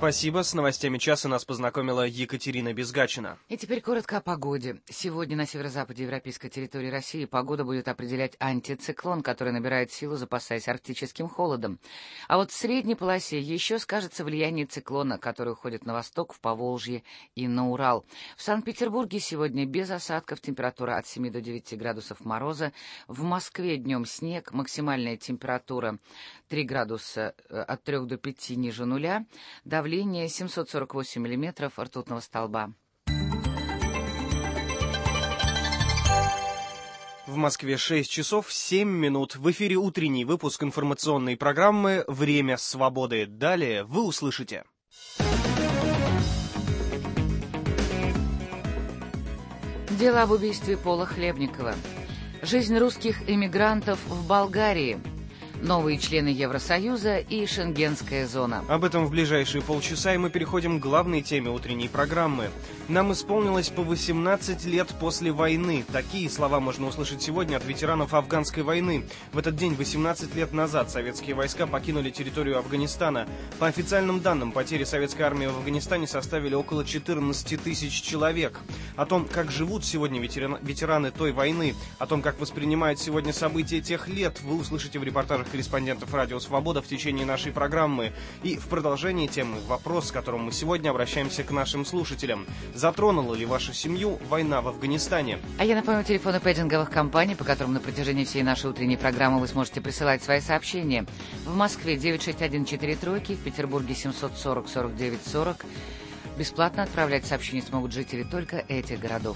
Спасибо. С новостями часа нас познакомила Екатерина Безгачина. И теперь коротко о погоде. Сегодня на северо-западе европейской территории России погода будет определять антициклон, который набирает силу, запасаясь арктическим холодом. А вот в средней полосе еще скажется влияние циклона, который уходит на восток, в Поволжье и на Урал. В Санкт-Петербурге сегодня без осадков, температура от 7 до 9 градусов мороза. В Москве днем снег, максимальная температура 3 градуса от 3 до 5 ниже нуля. Давление 748 миллиметров ртутного столба. В Москве 6 часов 7 минут. В эфире утренний выпуск информационной программы «Время свободы». Далее вы услышите. Дело об убийстве Пола Хлебникова. Жизнь русских эмигрантов в Болгарии. Новые члены Евросоюза и Шенгенская зона. Об этом в ближайшие полчаса, и мы переходим к главной теме утренней программы. Нам исполнилось по 18 лет после войны. Такие слова можно услышать сегодня от ветеранов афганской войны. В этот день, 18 лет назад, советские войска покинули территорию Афганистана. По официальным данным, потери советской армии в Афганистане составили около 14 тысяч человек. О том, как живут сегодня ветераны той войны, о том, как воспринимают сегодня события тех лет, вы услышите в репортажах корреспондентов «Радио Свобода» в течение нашей программы. И в продолжении темы вопрос, с которым мы сегодня обращаемся к нашим слушателям. Затронула ли вашу семью война в Афганистане? А я напомню телефоны пейджинговых компаний, по которым на протяжении всей нашей утренней программы вы сможете присылать свои сообщения. В Москве 961-43, в Петербурге 740-49-40. Бесплатно отправлять сообщения смогут жители только этих городов.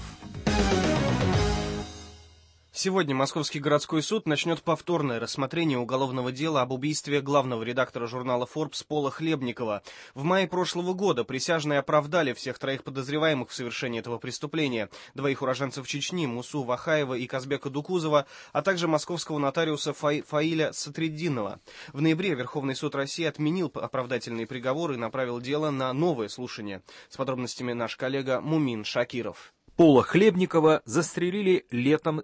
Сегодня Московский городской суд начнет повторное рассмотрение уголовного дела об убийстве главного редактора журнала Forbes Пола Хлебникова. В мае прошлого года присяжные оправдали всех троих подозреваемых в совершении этого преступления: двоих уроженцев Чечни, Мусу Вахаева и Казбека Дукузова, а также московского нотариуса Фаиля Сатриддинова. В ноябре Верховный суд России отменил оправдательные приговоры и направил дело на новое слушание. С подробностями наш коллега Мумин Шакиров. Пола Хлебникова застрелили летом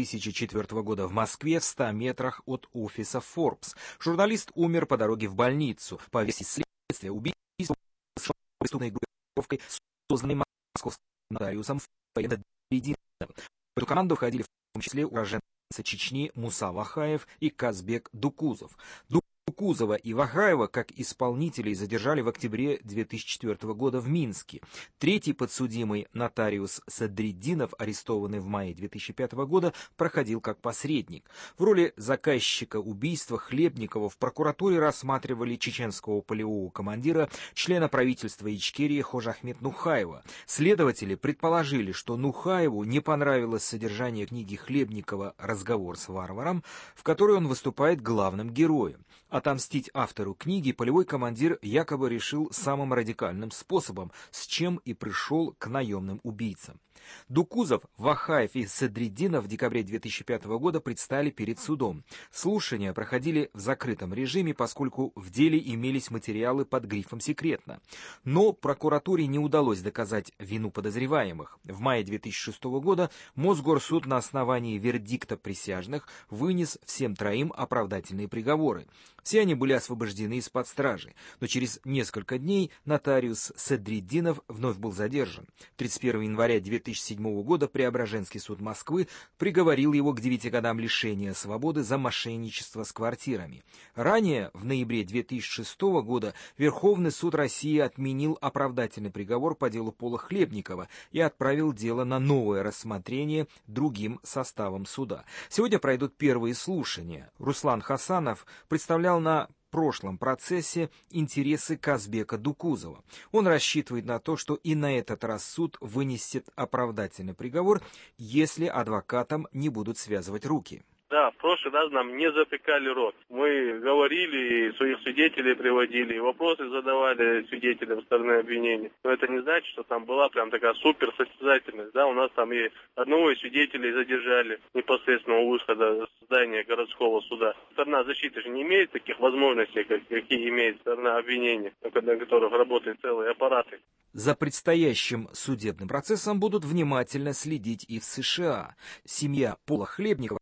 2004 года в Москве в 100 метрах от офиса Forbes. Журналист умер по дороге в больницу. По версии следствия, убийство преступной группировкой, созданной московским нотариусом Фаилом Сатриддиновым. В эту команду входили в том числе уроженцы Чечни Муса Вахаев и Казбек Дукузов. Дукузова и Вахаева как исполнителей задержали в октябре 2004 года в Минске. Третий подсудимый, нотариус Сатриддинов, арестованный в мае 2005 года, проходил как посредник. В роли заказчика убийства Хлебникова в прокуратуре рассматривали чеченского полевого командира, члена правительства Ичкерии Хожахмет Нухаева. Следователи предположили, что Нухаеву не понравилось содержание книги Хлебникова «Разговор с варваром», в которой он выступает главным героем. Отомстить автору книги полевой командир якобы решил самым радикальным способом, с чем и пришел к наемным убийцам. Дукузов, Вахаев и Сатриддинов в декабре 2005 года предстали перед судом. Слушания проходили в закрытом режиме, поскольку в деле имелись материалы под грифом «секретно». Но прокуратуре не удалось доказать вину подозреваемых. В мае 2006 года Мосгорсуд на основании вердикта присяжных вынес всем троим оправдательные приговоры. Все они были освобождены из-под стражи, но через несколько дней нотариус Сатриддинов вновь был задержан. 31 января 2007 года Преображенский суд Москвы приговорил его к 9 годам лишения свободы за мошенничество с квартирами. Ранее, в ноябре 2006 года, Верховный суд России отменил оправдательный приговор по делу Пола Хлебникова и отправил дело на новое рассмотрение другим составом суда. Сегодня пройдут первые слушания. Руслан Хасанов представлял на прошлом процессе интересы Казбека Дукузова. Он рассчитывает на то, что и на этот раз суд вынесет оправдательный приговор, если адвокатам не будут связывать руки. Да, в прошлый раз нам не запекали рот. Мы говорили, своих свидетелей приводили, вопросы задавали свидетелям стороны обвинения. Но это не значит, что там была прям такая супер состязательность. Да, у нас там и одного из свидетелей задержали непосредственно у выхода здания городского суда. Сторона защиты же не имеет таких возможностей, какие имеет сторона обвинения, на которых работают целые аппараты. За предстоящим судебным процессом будут внимательно следить и в США. Семья Пола Хлебникова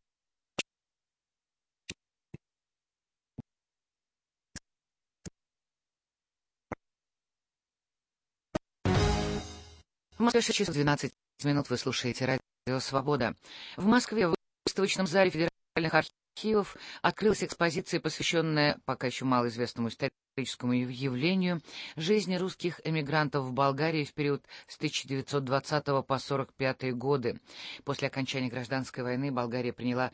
В Москве 6 часов 12 минут. Вы слушаете радио «Свобода». В Москве в выставочном зале федеральных архивов открылась экспозиция, посвященная пока еще малоизвестному историческому явлению жизни русских эмигрантов в Болгарии в период с 1920 по 1945 годы. После окончания гражданской войны Болгария приняла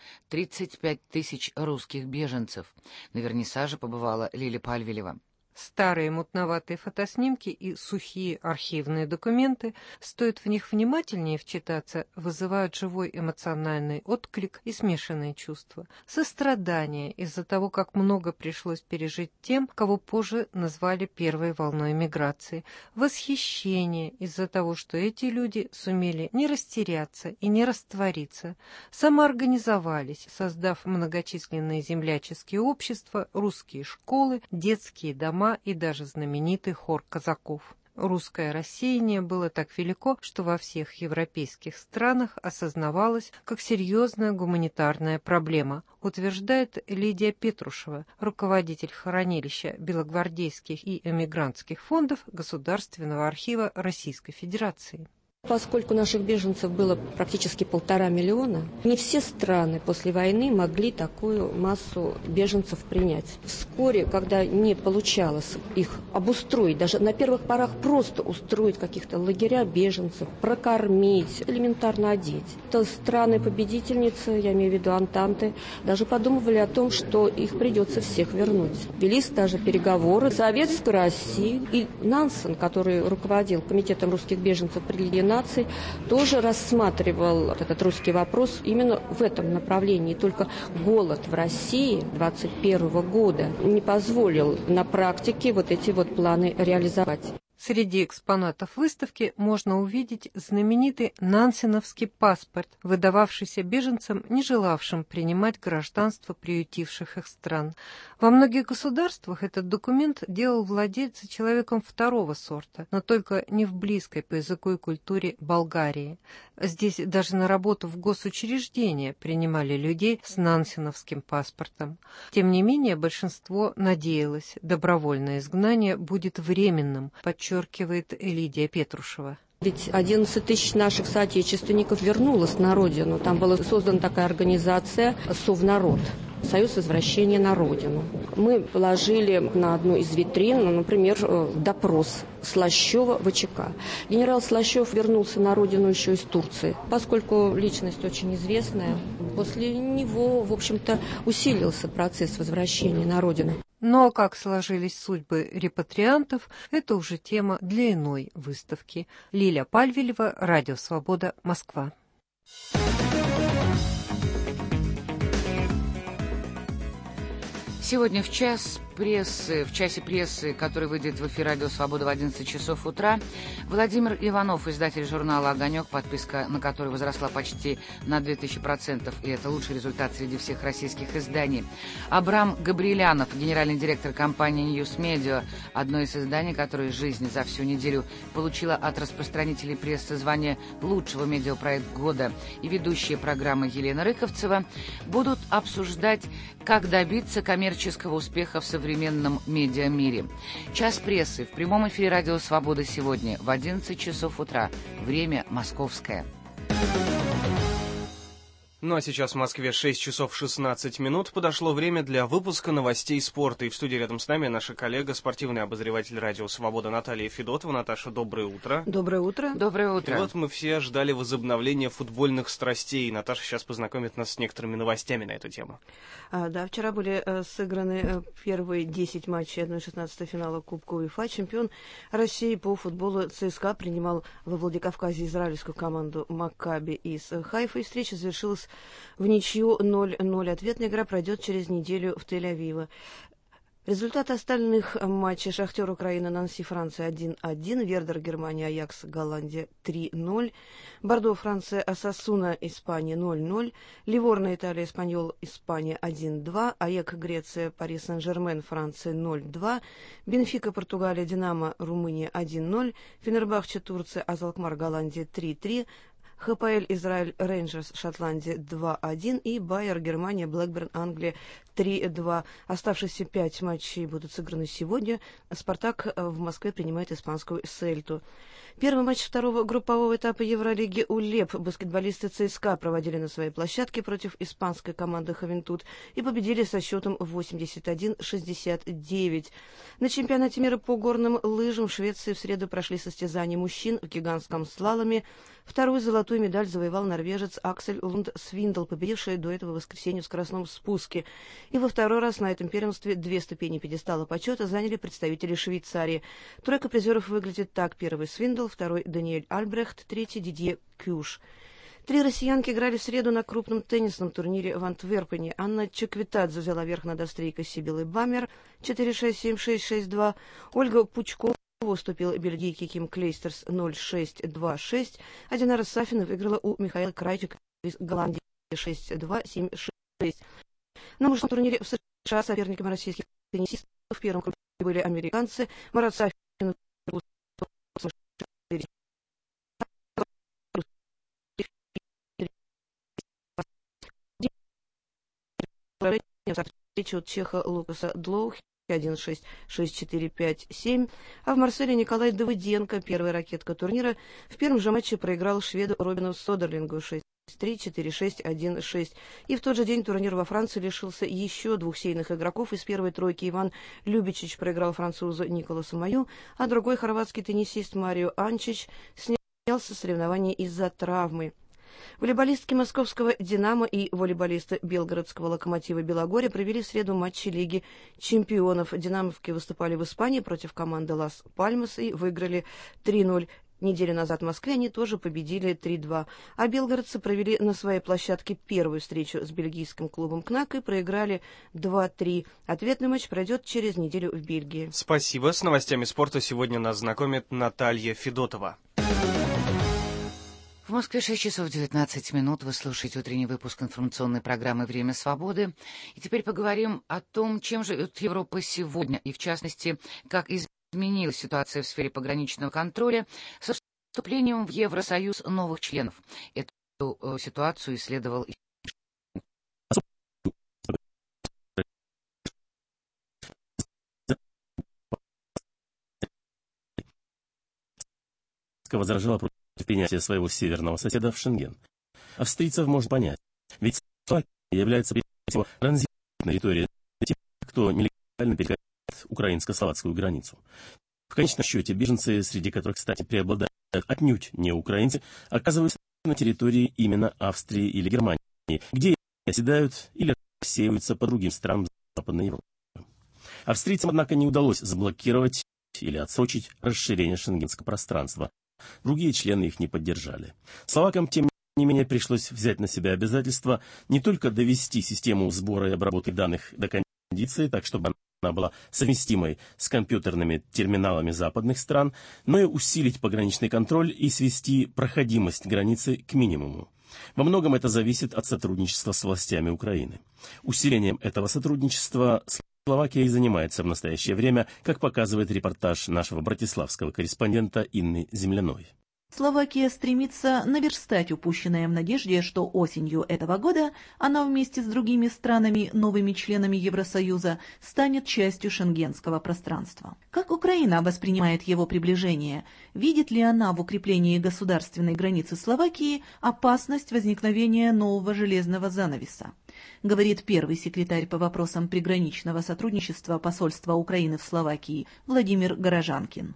35 тысяч русских беженцев. На вернисаже побывала Лиля Пальвилева. Старые мутноватые фотоснимки и сухие архивные документы, стоит в них внимательнее вчитаться, вызывают живой эмоциональный отклик и смешанные чувства. Сострадание из-за того, как много пришлось пережить тем, кого позже назвали первой волной миграции. Восхищение из-за того, что эти люди сумели не растеряться и не раствориться, самоорганизовались, создав многочисленные земляческие общества, русские школы, детские дома и даже знаменитый хор казаков. Русское рассеяние было так велико, что во всех европейских странах осознавалось как серьезная гуманитарная проблема, утверждает Лидия Петрушева, руководитель хранилища белогвардейских и эмигрантских фондов Государственного архива Российской Федерации. Поскольку наших беженцев было практически 1,5 миллиона, не все страны после войны могли такую массу беженцев принять. Вскоре, когда не получалось их обустроить, даже на первых порах просто устроить каких-то лагеря беженцев, прокормить, элементарно одеть, то страны-победительницы, я имею в виду Антанты, даже подумывали о том, что их придется всех вернуть. Велись даже переговоры с Советской Россией. И Нансен, который руководил комитетом русских беженцев при Лиге наций, тоже рассматривал этот русский вопрос именно в этом направлении. Только голод в России 1921 года не позволил на практике вот эти вот планы реализовать. Среди экспонатов выставки можно увидеть знаменитый нансеновский паспорт, выдававшийся беженцам, не желавшим принимать гражданство приютивших их стран. Во многих государствах этот документ делал владельца человеком второго сорта, но только не в близкой по языку и культуре Болгарии. Здесь даже на работу в госучреждения принимали людей с нансеновским паспортом. Тем не менее, большинство надеялось, добровольное изгнание будет временным, подчеркивает Лидия Петрушева. Ведь 11 тысяч наших соотечественников вернулось на родину. Там была создана такая организация «Совнарод». Союз возвращения на родину. Мы положили на одну из витрин, например, допрос Слащева ВЧК. Генерал Слащев вернулся на родину еще из Турции, поскольку личность очень известная. После него, в общем-то, усилился процесс возвращения на родину. Но как сложились судьбы репатриантов, это уже тема для иной выставки. Лиля Пальвилева, Радио Свобода, Москва. Сегодня в часе прессы, который выйдет в эфир «Радио Свобода» в 11 часов утра, Владимир Иванов, издатель журнала «Огонек», подписка на который возросла почти на 2000%, и это лучший результат среди всех российских изданий. Абрам Габриэлянов, генеральный директор компании «Ньюс Медиа», одно из изданий, которое «Жизнь» за всю неделю получила от распространителей прессы звание лучшего медиапроекта года, и ведущие программы Елена Рыковцева будут обсуждать, как добиться коммерческого успеха в современном медиамире. Час прессы в прямом эфире «Радио Свобода» сегодня в 11 часов утра. Время московское. Ну а сейчас в Москве 6 часов 16 минут. Подошло время для выпуска новостей спорта. И в студии рядом с нами наша коллега, спортивный обозреватель «Радио Свобода» Наталья Федотова. Наташа, доброе утро. Доброе утро. Доброе утро. И вот мы все ждали возобновления футбольных страстей. Наташа сейчас познакомит нас с некоторыми новостями на эту тему. Да, вчера были сыграны первые 10 матчей 1/16 финала Кубка УЕФА. Чемпион России по футболу ЦСКА принимал во Владикавказе израильскую команду Маккаби из Хайфа. И встреча завершилась в ничью 0-0. Ответная игра пройдет через неделю в Тель-Авиве. Результаты остальных матчей: Шахтер Украина, Нанси Франция 1-1, Вердер Германия, Аякс Голландия 3-0, Бордо Франция, Осасуна Испания 0-0, Ливорно Италия, Эспаньол Испания 1-2, АЕК Греция, Пари Сен-Жермен Франция 0-2, Бенфика Португалия, Динамо Румыния 1-0, Фенербахче Турция, Азалкмар Голландия 3-3, ХПЛ Израиль Рейнджерс Шотландия 2-1 и Байер Германия Блэкберн Англия 3-2. Оставшиеся 5 матчей будут сыграны сегодня. «Спартак» в Москве принимает испанскую «Сельту». Первый матч второго группового этапа Евролиги УЛЕП баскетболисты ЦСКА проводили на своей площадке против испанской команды «Ховентуд» и победили со счетом 81-69. На чемпионате мира по горным лыжам в Швеции в среду прошли состязания мужчин в гигантском слаломе. Вторую золотую медаль завоевал норвежец Аксель Лунд Свиндл, победивший до этого в воскресенье в скоростном спуске. И во второй раз на этом первенстве 2 ступени пьедестала почета заняли представители Швейцарии. Тройка призеров выглядит так: первый Свиндл, второй Даниэль Альбрехт, третий Дидье Кюш. 3 россиянки играли в среду на крупном теннисном турнире в Антверпене. Анна Чеквитадзе взяла верх над австрийкой Сибилой Баммер 4-6, 7-6, 6-2. Ольга Пучкова уступила бельгийке Ким Клейстерс 0-6, 2-6. А Динара Сафина выиграла у Михаила Крайчика из Голландии 6-2, 7-6. На мужском турнире в США соперниками российских теннисистов в первом круге были американцы. Марат Сафин встречу от чеха Лукаса Длоухи 1-6, 6-4, 5-7, а в Марселе Николай Давыденко, первая ракетка турнира, в первом же матче проиграл шведу Робину Содерлингу 6-3, 4-6, 1-6. И в тот же день турнир во Франции лишился еще 2 сейных игроков. Из первой тройки Иван Любичич проиграл французу Николасу Маю, а другой хорватский теннисист Марио Анчич снялся с соревнований из-за травмы. Волейболистки московского «Динамо» и волейболисты белгородского «Локомотива» Белогорья провели в среду матчи Лиги чемпионов. «Динамовки» выступали в Испании против команды «Лас Пальмас» и выиграли 3-0. Неделю назад в Москве они тоже победили 3-2. А белгородцы провели на своей площадке первую встречу с бельгийским клубом «КНАК» и проиграли 2-3. Ответный матч пройдет через неделю в Бельгии. Спасибо. С новостями спорта сегодня нас знакомит Наталья Федотова. В Москве 6 часов 19 минут. Вы слушаете утренний выпуск информационной программы «Время свободы». И теперь поговорим о том, чем живет Европа сегодня, и в частности, как изменилась ситуация в сфере пограничного контроля со вступлением в Евросоюз новых членов. Эту ситуацию исследовал возражала против принятия своего северного соседа в Шенген. Австрийцев можно понять, ведь Словакия является прежде всего транзитной территорией для тех, кто нелегально пересекает украинско-словацкую границу. В конечном счете, беженцы, среди которых, кстати, преобладают отнюдь не украинцы, оказываются на территории именно Австрии или Германии, где оседают или рассеиваются по другим странам Западной Европы. Австрийцам, однако, не удалось заблокировать или отсрочить расширение шенгенского пространства. Другие члены их не поддержали. Словакам, тем не менее, пришлось взять на себя обязательство не только довести систему сбора и обработки данных до кондиции, так чтобы она была совместимой с компьютерными терминалами западных стран, но и усилить пограничный контроль и свести проходимость границы к минимуму. Во многом это зависит от сотрудничества с властями Украины. Усилением этого сотрудничества Словакия и занимается в настоящее время, как показывает репортаж нашего братиславского корреспондента Инны Земляной. Словакия стремится наверстать упущенное в надежде, что осенью этого года она вместе с другими странами, новыми членами Евросоюза, станет частью шенгенского пространства. Как Украина воспринимает его приближение? Видит ли она в укреплении государственной границы Словакии опасность возникновения нового железного занавеса? Говорит первый секретарь по вопросам приграничного сотрудничества посольства Украины в Словакии Владимир Горожанкин.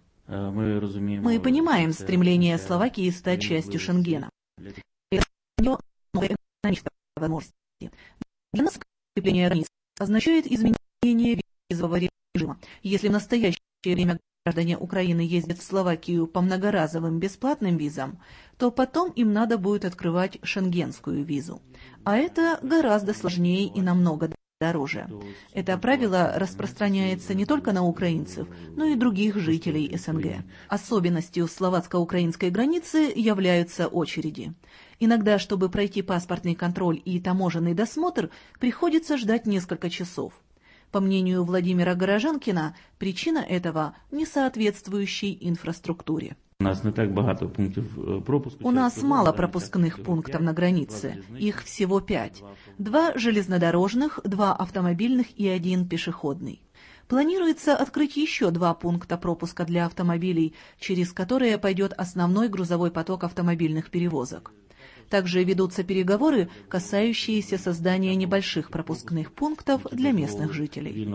Мы понимаем стремление Словакии стать частью Шенгена. Это новые экономические возможности. Для нас укрепление границ означает изменение визового режима. Если в настоящее время граждане Украины ездят в Словакию по многоразовым бесплатным визам, то потом им надо будет открывать шенгенскую визу. А это гораздо сложнее и намного дороже. Это правило распространяется не только на украинцев, но и других жителей СНГ. Особенностью словацко-украинской границы являются очереди. Иногда, чтобы пройти паспортный контроль и таможенный досмотр, приходится ждать несколько часов. По мнению Владимира Горожанкина, причина этого в несоответствующей инфраструктуре. У нас мало пропускных пунктов на границе, их всего 5. 2 железнодорожных, 2 автомобильных и 1 пешеходный. Планируется открыть еще 2 пункта пропуска для автомобилей, через которые пойдет основной грузовой поток автомобильных перевозок. Также ведутся переговоры, касающиеся создания небольших пропускных пунктов для местных жителей.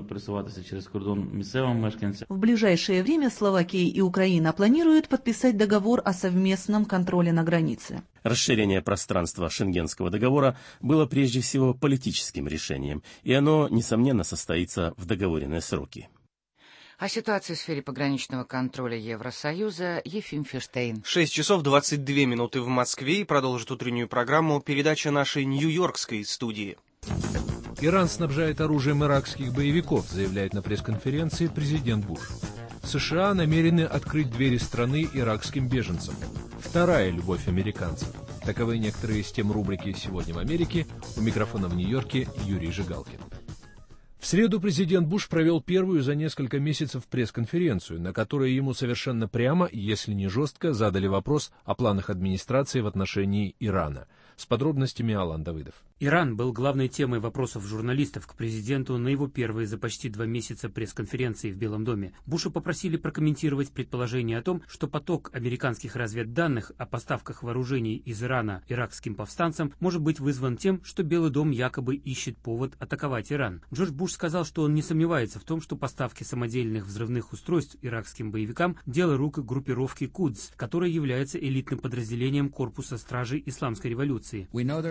В ближайшее время Словакия и Украина планируют подписать договор о совместном контроле на границе. Расширение пространства Шенгенского договора было прежде всего политическим решением, и оно, несомненно, состоится в договоренные сроки. О ситуации в сфере пограничного контроля Евросоюза Ефим Ферштейн. 6 часов 22 минуты в Москве, и продолжит утреннюю программу передача нашей нью-йоркской студии. Иран снабжает оружием иракских боевиков, заявляет на пресс-конференции президент Буш. США намерены открыть двери страны иракским беженцам. Вторая любовь американцев. Таковы некоторые из тем рубрики «Сегодня в Америке». У микрофона в Нью-Йорке Юрий Жигалкин. В среду президент Буш провел первую за несколько месяцев пресс-конференцию, на которой ему совершенно прямо, если не жестко, задали вопрос о планах администрации в отношении Ирана. С подробностями Алан Давыдов. Иран был главной темой вопросов журналистов к президенту на его первые за почти 2 месяца пресс-конференции в Белом доме. Буша попросили прокомментировать предположение о том, что поток американских разведданных о поставках вооружений из Ирана иракским повстанцам может быть вызван тем, что Белый дом якобы ищет повод атаковать Иран. Джордж Буш сказал, что он не сомневается в том, что поставки самодельных взрывных устройств иракским боевикам – дело рук группировки Кудс, которая является элитным подразделением корпуса стражей исламской революции.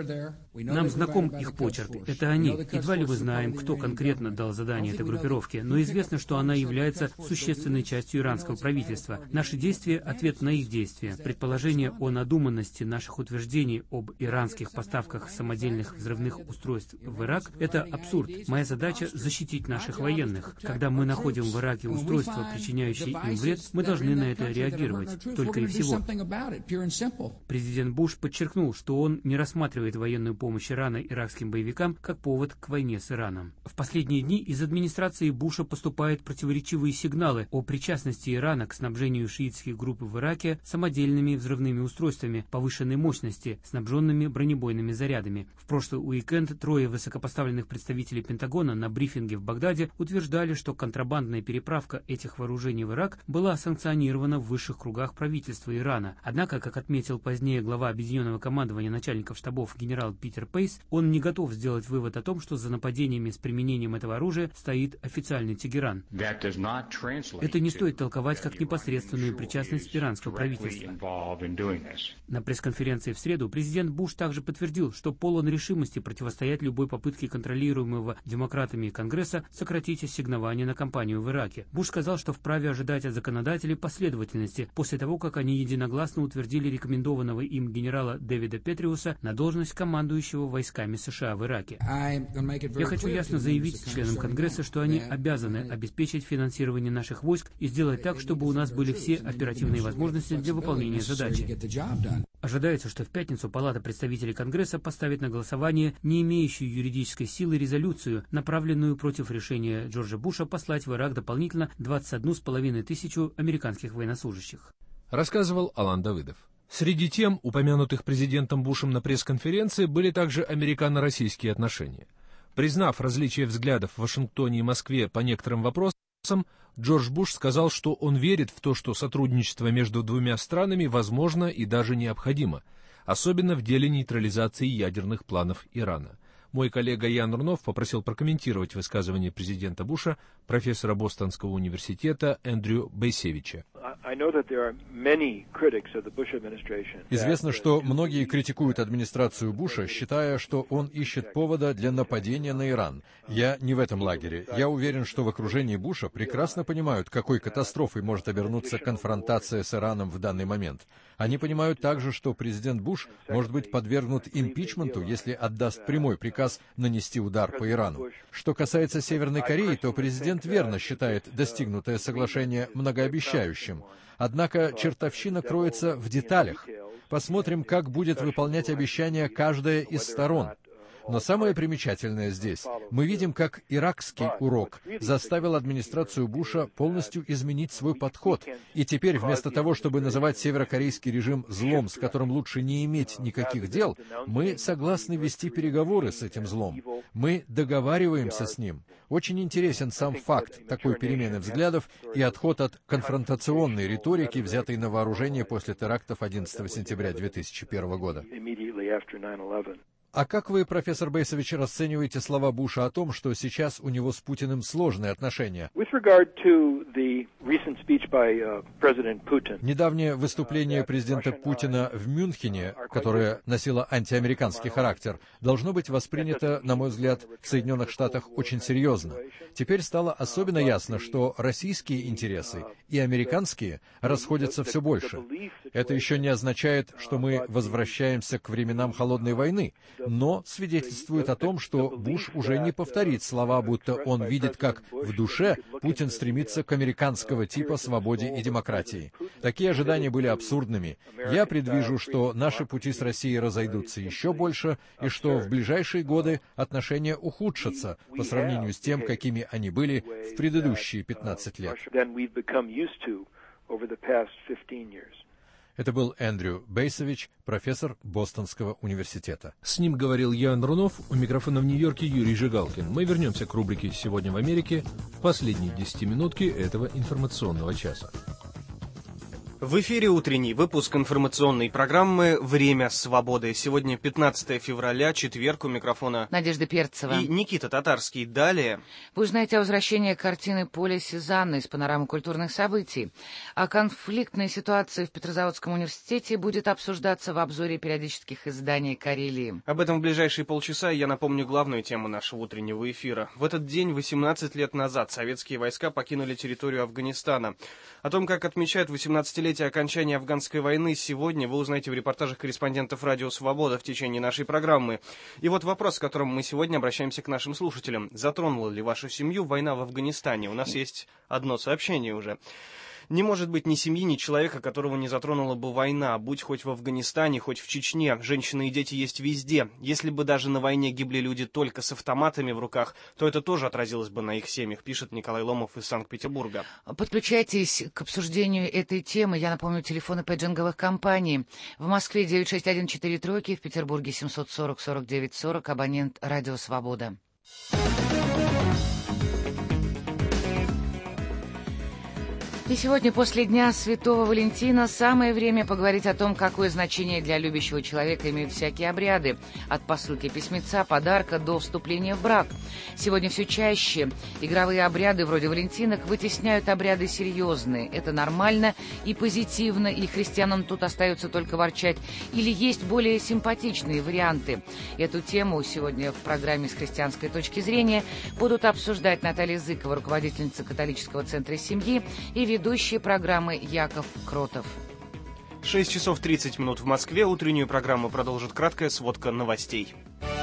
Нам знаком их почерк. Это они. Едва ли мы знаем, кто конкретно дал задание этой группировке, но известно, что она является существенной частью иранского правительства. Наши действия – ответ на их действия. Предположение о надуманности наших утверждений об иранских поставках самодельных взрывных устройств в Ирак – это абсурд. Моя задача – защитить наших военных. Когда мы находим в Ираке устройства, причиняющие им вред, мы должны на это реагировать. Только и всего. Президент Буш подчеркнул, что он не рассматривает военную помощь Ирана иракским боевикам как повод к войне с Ираном. В последние дни из администрации Буша поступают противоречивые сигналы о причастности Ирана к снабжению шиитских групп в Ираке самодельными взрывными устройствами повышенной мощности, снабженными бронебойными зарядами. В прошлый уикенд 3 высокопоставленных представителей Пентагона на брифинге в Багдаде утверждали, что контрабандная переправка этих вооружений в Ирак была санкционирована в высших кругах правительства Ирана. Однако, как отметил позднее глава Объединенного командования начальников штабов генерал Питер Пейс, он не готов сделать вывод о том, что за нападениями с применением этого оружия стоит официальный Тегеран. Это не стоит толковать как непосредственную причастность иранского правительства. На пресс-конференции в среду президент Буш также подтвердил, что полон решимости противостоять любой попытке контролируемого демократами Конгресса сократить ассигнования на кампанию в Ираке. Буш сказал, что вправе ожидать от законодателей последовательности после того, как они единогласно утвердили рекомендованного им генерала Дэвида Петриуса на должность командующего войсками США в Ираке. Я хочу ясно заявить членам Конгресса, что они обязаны обеспечить финансирование наших войск и сделать так, чтобы у нас были все оперативные возможности для выполнения задачи. Ожидается, что в пятницу Палата представителей Конгресса поставит на голосование не имеющую юридической силы резолюцию, направленную против решения Джорджа Буша послать в Ирак дополнительно 21,5 тысячу американских военнослужащих. Рассказывал Алан Давыдов. Среди тем, упомянутых президентом Бушем на пресс-конференции, были также американо-российские отношения. Признав различия взглядов в Вашингтоне и Москве по некоторым вопросам, Джордж Буш сказал, что он верит в то, что сотрудничество между двумя странами возможно и даже необходимо, особенно в деле нейтрализации ядерных планов Ирана. Мой коллега Ян Рунов попросил прокомментировать высказывание президента Буша профессора Бостонского университета Эндрю Бейсевича. Известно, что многие критикуют администрацию Буша, считая, что он ищет повода для нападения на Иран. Я не в этом лагере. Я уверен, что в окружении Буша прекрасно понимают, какой катастрофой может обернуться конфронтация с Ираном в данный момент. Они понимают также, что президент Буш может быть подвергнут импичменту, если отдаст прямой приказ нанести удар по Ирану. Что касается Северной Кореи, то президент верно считает достигнутое соглашение многообещающим. Однако чертовщина кроется в деталях. Посмотрим, как будет выполнять обещания каждая из сторон. Но самое примечательное здесь, мы видим, как иракский урок заставил администрацию Буша полностью изменить свой подход. И теперь вместо того, чтобы называть северокорейский режим злом, с которым лучше не иметь никаких дел, мы согласны вести переговоры с этим злом. Мы договариваемся с ним. Очень интересен сам факт такой перемены взглядов и отход от конфронтационной риторики, взятой на вооружение после терактов 11 сентября 2001 года. А как вы, профессор Бейсович, расцениваете слова Буша о том, что сейчас у него с Путиным сложные отношения? Недавнее выступление президента Путина в Мюнхене, которое носило антиамериканский характер, должно быть воспринято, на мой взгляд, в Соединенных Штатах очень серьезно. Теперь стало особенно ясно, что российские интересы и американские расходятся все больше. Это еще не означает, что мы возвращаемся к временам холодной войны, но свидетельствует о том, что Буш уже не повторит слова, будто он видит, как в душе Путин стремится к американского типа свободе и демократии. Такие ожидания были абсурдными. Я предвижу, что наши пути с Россией разойдутся еще больше, и что в ближайшие годы отношения ухудшатся по сравнению с тем, какими они были в предыдущие 15 лет. Это был Эндрю Бейсович, профессор Бостонского университета. С ним говорил Ян Рунов, у микрофона в Нью-Йорке Юрий Жигалкин. Мы вернемся к рубрике «Сегодня в Америке» в последние 10-минутки этого информационного часа. В эфире утренний выпуск информационной программы «Время свободы». Сегодня 15 февраля, четверг, у микрофона Надежда Перцева и Никита Татарский. Далее вы узнаете о возвращении картины Поля Сезанна из панорамы культурных событий. А конфликтная ситуация в Петрозаводском университете будет обсуждаться в обзоре периодических изданий Карелии. Об этом в ближайшие полчаса я напомню главную тему нашего утреннего эфира. В этот день, 18 лет назад, советские войска покинули территорию Афганистана. О том, как отмечают 18-летие окончания афганской войны, сегодня вы узнаете в репортажах корреспондентов «Радио Свобода» в течение нашей программы. И вот вопрос, с которым мы сегодня обращаемся к нашим слушателям. Затронула ли вашу семью война в Афганистане? У нас есть одно сообщение уже. Не может быть ни семьи, ни человека, которого не затронула бы война, будь хоть в Афганистане, хоть в Чечне. Женщины и дети есть везде. Если бы даже на войне гибли люди только с автоматами в руках, то это тоже отразилось бы на их семьях, пишет Николай Ломов из Санкт-Петербурга. Подключайтесь к обсуждению этой темы. Я напомню, телефоны пейджинговых компаний. В Москве 96143, в Петербурге 740-49-40, абонент «Радио Свобода». И сегодня, после Дня Святого Валентина, самое время поговорить о том, какое значение для любящего человека имеют всякие обряды. От посылки письмеца, подарка до вступления в брак. Сегодня все чаще игровые обряды вроде валентинок вытесняют обряды серьезные. Это нормально и позитивно, и христианам тут остается только ворчать. Или есть более симпатичные варианты. Эту тему сегодня в программе «С христианской точки зрения» будут обсуждать Наталья Зыкова, руководительница католического центра семьи, и ведущий программы Яков Кротов. 6 часов 30 минут в Москве. Утреннюю программу продолжит краткая сводка новостей.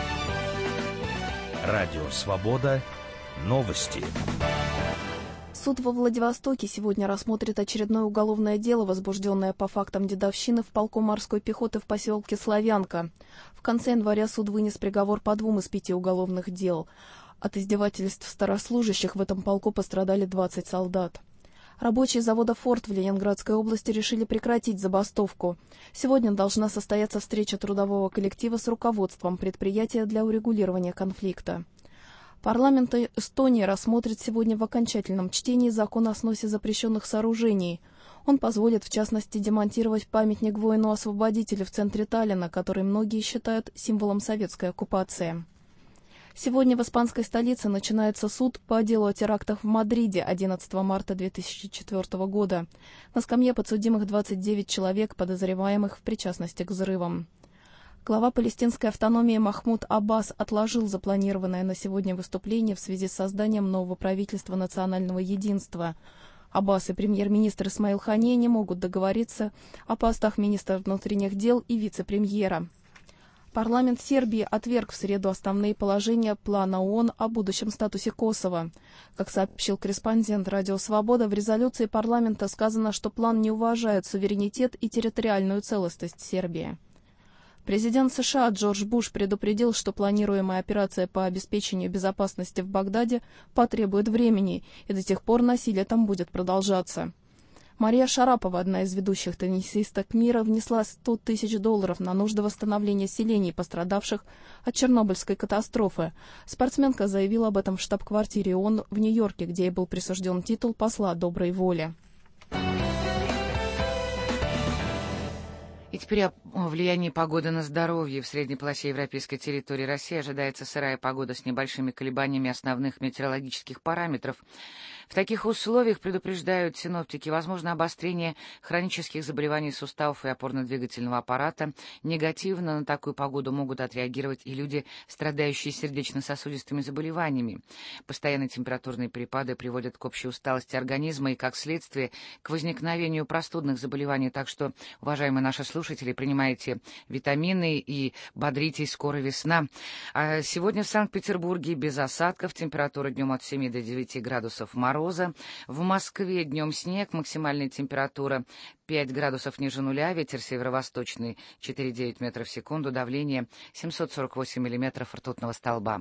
Радио «Свобода». Новости. Суд во Владивостоке сегодня рассмотрит очередное уголовное дело, возбужденное по фактам дедовщины в полку морской пехоты в поселке Славянка. В конце января суд вынес приговор по 2 из 5 уголовных дел. От издевательств старослужащих в этом полку пострадали 20 солдат. Рабочие завода «Форд» в Ленинградской области решили прекратить забастовку. Сегодня должна состояться встреча трудового коллектива с руководством предприятия для урегулирования конфликта. Парламент Эстонии рассмотрит сегодня в окончательном чтении закон о сносе запрещенных сооружений. Он позволит, в частности, демонтировать памятник воину-освободителю в центре Таллина, который многие считают символом советской оккупации. Сегодня в испанской столице начинается суд по делу о терактах в Мадриде 11 марта 2004 года. На скамье подсудимых 29 человек, подозреваемых в причастности к взрывам. Глава палестинской автономии Махмуд Аббас отложил запланированное на сегодня выступление в связи с созданием нового правительства национального единства. Аббас и премьер-министр Исмаил Хания не могут договориться о постах министра внутренних дел и вице-премьера. Парламент Сербии отверг в среду основные положения плана ООН о будущем статусе Косово. Как сообщил корреспондент «Радио Свобода», в резолюции парламента сказано, что план не уважает суверенитет и территориальную целостность Сербии. Президент США Джордж Буш предупредил, что планируемая операция по обеспечению безопасности в Багдаде потребует времени, и до тех пор насилие там будет продолжаться. Мария Шарапова, одна из ведущих теннисисток мира, внесла $100 тысяч на нужды восстановления селений, пострадавших от Чернобыльской катастрофы. Спортсменка заявила об этом в штаб-квартире ООН в Нью-Йорке, где ей был присужден титул посла доброй воли. И теперь о влиянии погоды на здоровье. В средней полосе европейской территории России ожидается сырая погода с небольшими колебаниями основных метеорологических параметров. В таких условиях, предупреждают синоптики, возможно обострение хронических заболеваний суставов и опорно-двигательного аппарата. Негативно на такую погоду могут отреагировать и люди, страдающие сердечно-сосудистыми заболеваниями. Постоянные температурные перепады приводят к общей усталости организма и, как следствие, к возникновению простудных заболеваний. Так что, уважаемые наши слушатели, принимайте витамины и бодритесь, скоро весна. А сегодня в Санкт-Петербурге без осадков, температура днем от 7 до 9 градусов мороза. В Москве днем снег, максимальная температура 5 градусов ниже нуля, ветер северо-восточный 4,9 метров в секунду, давление 748 миллиметров ртутного столба.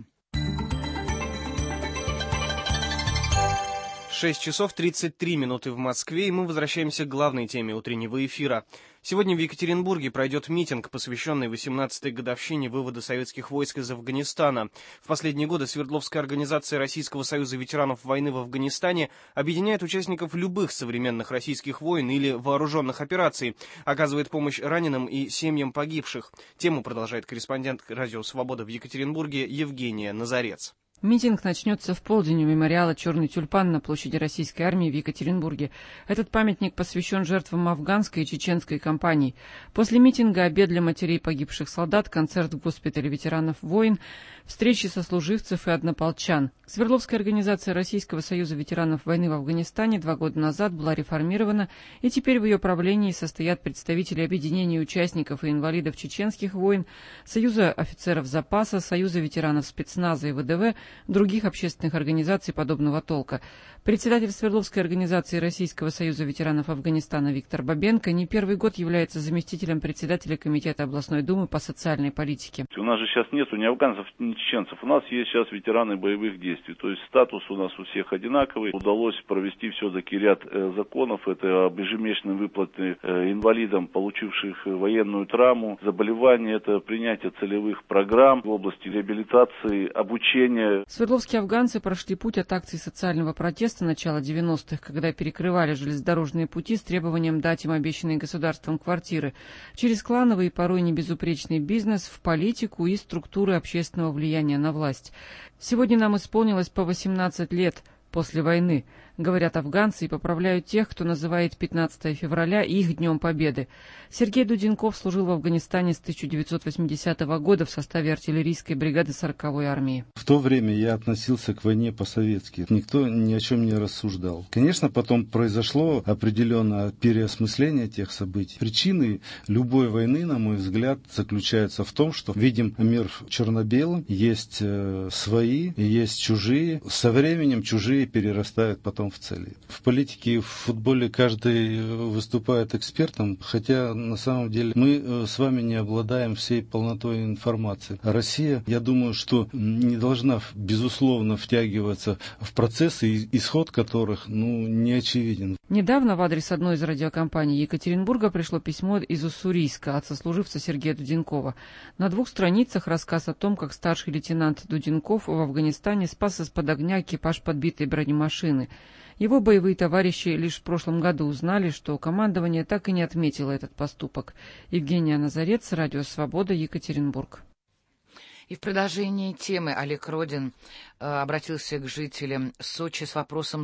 6 часов 33 минуты в Москве, и мы возвращаемся к главной теме утреннего эфира. Сегодня в Екатеринбурге пройдет митинг, посвященный 18-й годовщине вывода советских войск из Афганистана. В последние годы Свердловская организация Российского союза ветеранов войны в Афганистане объединяет участников любых современных российских войн или вооруженных операций, оказывает помощь раненым и семьям погибших. Тему продолжает корреспондент «Радио Свобода» в Екатеринбурге Евгения Назарец. Митинг начнется в полдень у мемориала «Черный тюльпан» на площади Российской армии в Екатеринбурге. Этот памятник посвящен жертвам афганской и чеченской кампаний. После митинга обед для матерей погибших солдат, концерт в госпитале ветеранов войн, встречи сослуживцев и однополчан. Свердловская организация Российского союза ветеранов войны в Афганистане 2 года назад была реформирована, и теперь в ее правлении состоят представители объединения участников и инвалидов чеченских войн, Союза офицеров запаса, Союза ветеранов спецназа и ВДВ, других общественных организаций подобного толка. Председатель Свердловской организации Российского союза ветеранов Афганистана Виктор Бабенко не первый год является заместителем председателя Комитета областной думы по социальной политике. У нас же сейчас нету ни афганцев, ни чеченцев. У нас есть сейчас ветераны боевых действий. То есть статус у нас у всех одинаковый. Удалось провести все-таки ряд законов. Это об ежемесячной выплате инвалидам, получивших военную травму, заболевания. Это принятие целевых программ в области реабилитации, обучения. Свердловские афганцы прошли путь от акций социального протеста начала 90-х, когда перекрывали железнодорожные пути с требованием дать им обещанные государством квартиры, через клановый и порой небезупречный бизнес, в политику и структуры общественного влияния на власть. Сегодня нам исполнилось по 18 лет после войны, говорят афганцы и поправляют тех, кто называет 15 февраля их Днем Победы. Сергей Дуденков служил в Афганистане с 1980 года в составе артиллерийской бригады 40-й армии. В то время я относился к войне по-советски. Никто ни о чем не рассуждал. Конечно, потом произошло определенное переосмысление тех событий. Причины любой войны, на мой взгляд, заключаются в том, что видим мир черно-белым, есть свои, есть чужие. Со временем чужие перерастают потом в цели. В политике и в футболе каждый выступает экспертом, хотя на самом деле мы с вами не обладаем всей полнотой информации. А Россия, я думаю, что не должна, безусловно, втягиваться в процессы, исход которых, не очевиден. Недавно в адрес одной из радиокомпаний Екатеринбурга пришло письмо из Уссурийска от сослуживца Сергея Дуденкова. На 2 страницах рассказ о том, как старший лейтенант Дуденков в Афганистане спас из-под огня экипаж подбитой бронемашины. Его боевые товарищи лишь в прошлом году узнали, что командование так и не отметило этот поступок. Евгения Назарец, Радио Свобода, Екатеринбург. И в продолжении темы Олег Родин обратился к жителям Сочи с вопросом,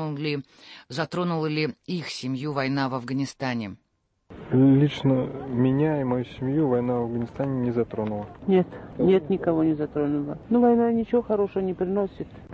затронула ли их семью война в Афганистане. Лично меня и мою семью война в Афганистане не затронула. Нет, никого не затронула. Война ничего хорошего не приносит.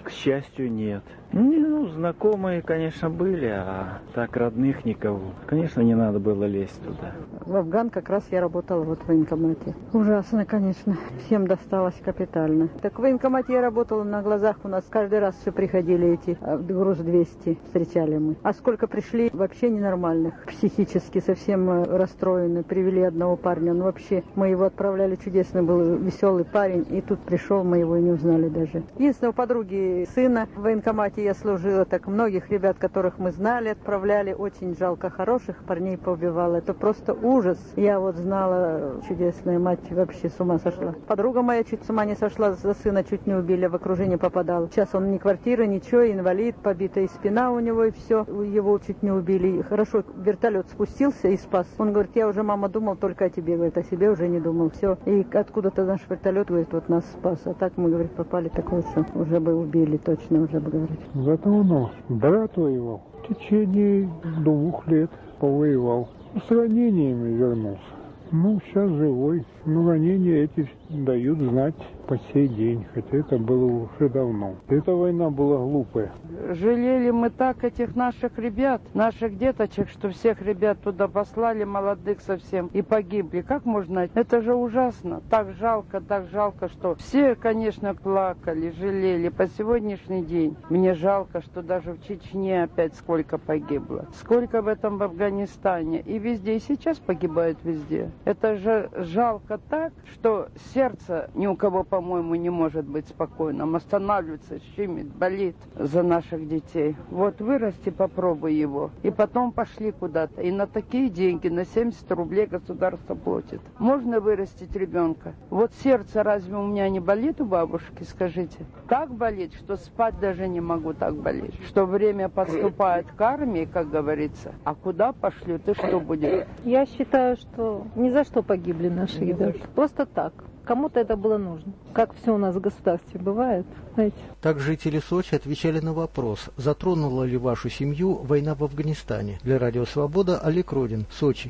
К счастью, нет. Знакомые, конечно, были, а так родных никого. Конечно, не надо было лезть туда. В Афган как раз я работала в военкомате. Ужасно, конечно. Всем досталось капитально. Так в военкомате я работала на глазах. У нас каждый раз все приходили эти груз 200 встречали мы. А сколько пришли вообще ненормальных. Психически совсем расстроены. Привели одного парня. Он вообще, мы его отправляли, чудесный был, веселый парень. И тут пришел, мы его и не узнали даже. Единственное, у подруги сына в военкомате я служила. Так многих ребят, которых мы знали, отправляли. Очень жалко, хороших парней поубивала. Это просто ужас. Я вот знала, чудесная мать вообще с ума сошла. Подруга моя чуть с ума не сошла, за сына чуть не убили, в окружение попадал. Сейчас он ни квартиры, ничего, инвалид, побитая спина у него и все. Его чуть не убили. Хорошо, вертолет спустился и спас. Он говорит, я уже, мама, думал только о тебе, говорит, о себе уже не думал. Все. И откуда-то наш вертолет, говорит, вот нас спас. А так мы, говорит, попали такое, что уже бы убили, точно уже бы, говорит. Зато брат воевал. В течение 2 лет повоевал. С ранениями вернулся. Сейчас живой. Ранения эти дают знать по сей день, хотя это было уже давно. Эта война была глупая. Жалели мы так этих наших ребят, наших деточек, что всех ребят туда послали, молодых совсем, и погибли. Как можно? Это же ужасно. Так жалко, что все, конечно, плакали, жалели. По сегодняшний день мне жалко, что даже в Чечне опять сколько погибло. Сколько в этом в Афганистане. И везде, и сейчас погибают везде. Это же жалко так, что сердце ни у кого, по-моему, не может быть спокойным. Останавливается, щемит, болит за наших детей. Вот вырасти, попробуй его. И потом пошли куда-то. И на такие деньги, на 70 рублей государство платит. Можно вырастить ребенка? Вот сердце разве у меня не болит у бабушки, скажите? Так болит, что спать даже не могу, так болит. Что время подступает к армии, как говорится. А куда пошлют и что будет? Я считаю, что ни за что погибли наши ребята. Просто так. Кому-то это было нужно. Как все у нас в государстве бывает, знаете. Так жители Сочи отвечали на вопрос, затронула ли вашу семью война в Афганистане. Для Радио Свобода Олег Родин, Сочи.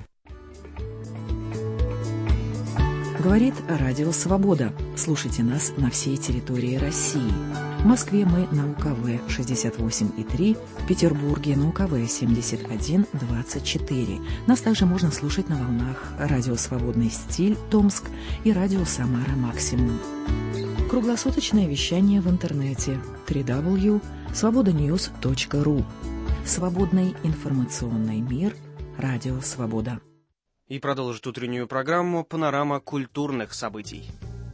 Говорит Радио Свобода. Слушайте нас на всей территории России. В Москве мы на УКВ 68,3, в Петербурге на УКВ 71,24. Нас также можно слушать на волнах Радио Свободный стиль Томск и Радио Самара Максимум. Круглосуточное вещание в интернете www.svobodanews.ru. Свободный информационный мир. Радио Свобода. И продолжит утреннюю программу «Панорама культурных событий».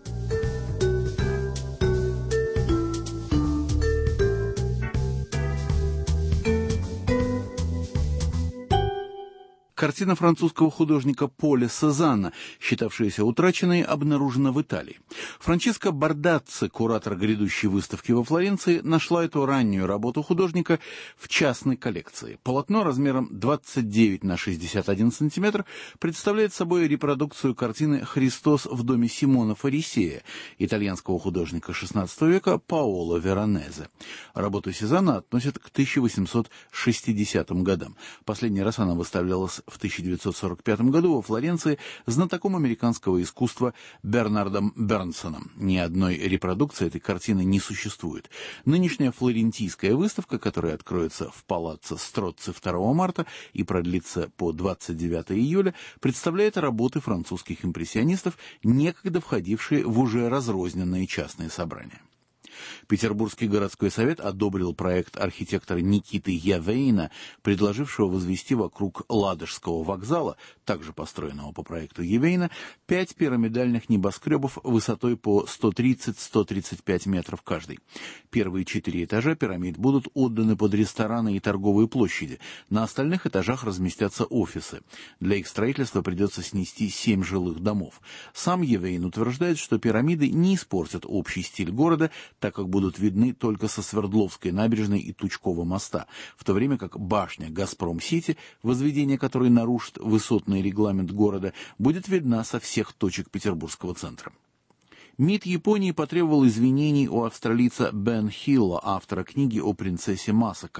Картина французского художника Поля Сезанна, считавшаяся утраченной, обнаружена в Италии. Франческо Бардацци, куратор грядущей выставки во Флоренции, нашла эту раннюю работу художника в частной коллекции. Полотно размером 29 на 61 сантиметр представляет собой репродукцию картины «Христос в доме Симона Фарисея» итальянского художника XVI века Паоло Веронезе. Работу Сезанна относят к 1860 годам. Последний раз она выставлялась в 1945 году во Флоренции знатоком американского искусства Бернардом Бернсоном. Ни одной репродукции этой картины не существует. Нынешняя флорентийская выставка, которая откроется в палаццо Строцци 2 марта и продлится по 29 июля, представляет работы французских импрессионистов, некогда входившие в уже разрозненные частные собрания. Петербургский городской совет одобрил проект архитектора Никиты Явейна, предложившего возвести вокруг Ладожского вокзала, также построенного по проекту Явейна, 5 пирамидальных небоскребов высотой по 130-135 метров каждый. Первые 4 этажа пирамид будут отданы под рестораны и торговые площади. На остальных этажах разместятся офисы. Для их строительства придется снести 7 жилых домов. Сам Явейн утверждает, что пирамиды не испортят общий стиль города, так как будут видны только со Свердловской набережной и Тучкового моста, в то время как башня «Газпром-Сити», возведение которой нарушит высотный регламент города, будет видна со всех точек Петербургского центра. МИД Японии потребовал извинений у австралийца Бен Хилла, автора книги о принцессе Масака.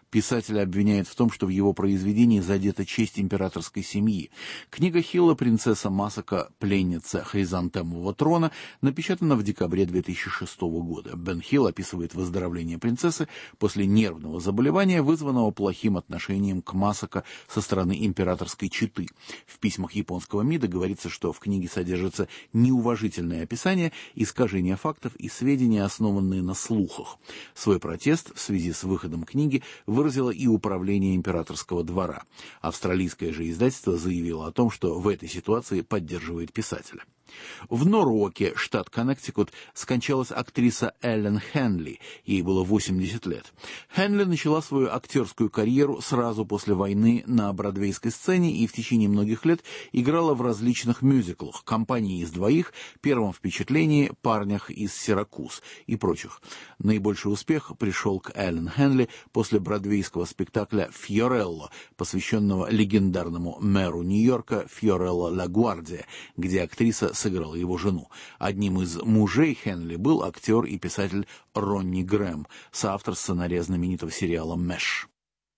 Писателя обвиняют в том, что в его произведении задета честь императорской семьи. Книга Хилла «Принцесса Масака. Пленница хризантемового трона» напечатана в декабре 2006 года. Бен Хилл описывает выздоровление принцессы после нервного заболевания, вызванного плохим отношением к Масака со стороны императорской четы. В письмах японского МИДа говорится, что в книге содержится неуважительное описание, искажение фактов и сведения, основанные на слухах. Свой протест в связи с выходом книги выразило и управление императорского двора. Австралийское же издательство заявило о том, что в этой ситуации поддерживает писателя. В Норвоке, штат Коннектикут, скончалась актриса Эллен Хенли. Ей было 80 лет. Хенли начала свою актерскую карьеру сразу после войны на бродвейской сцене и в течение многих лет играла в различных мюзиклах «Компании из двоих», «Первом впечатлении», «Парнях из Сиракуз» и прочих. Наибольший успех пришел к Эллен Хенли после бродвейского спектакля «Фьорелло», посвященного легендарному мэру Нью-Йорка Фьорелло Лагуардия, где актриса сыграла его жену. Одним из мужей Хенли был актер и писатель Ронни Грэм, соавтор сценария знаменитого сериала «Мэш».